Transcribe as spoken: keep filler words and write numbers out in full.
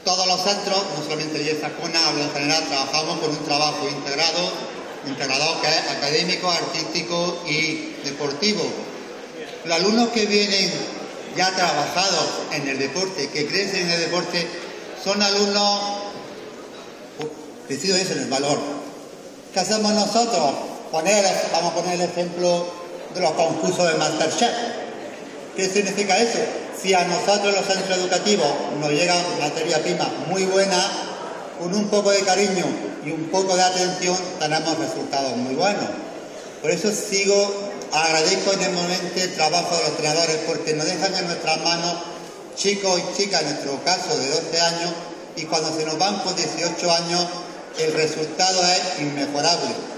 todos los centros, no solamente IESA CUNA, hablo en general, trabajamos con un trabajo integrado, integrado que es académico, artístico y deportivo. Los alumnos que vienen ya trabajados en el deporte, que crecen en el deporte, son alumnos crecidos en el valor. ¿Qué hacemos nosotros? Poner, vamos a poner el ejemplo de los concursos de MasterChef. ¿Qué significa eso? Si a nosotros los centros educativos nos llega materia prima muy buena, con un poco de cariño y un poco de atención tenemos resultados muy buenos. Por eso sigo, agradezco enormemente el trabajo de los entrenadores, porque nos dejan en nuestras manos chicos y chicas, en nuestro caso de doce años, y cuando se nos van con dieciocho años, el resultado es inmejorable.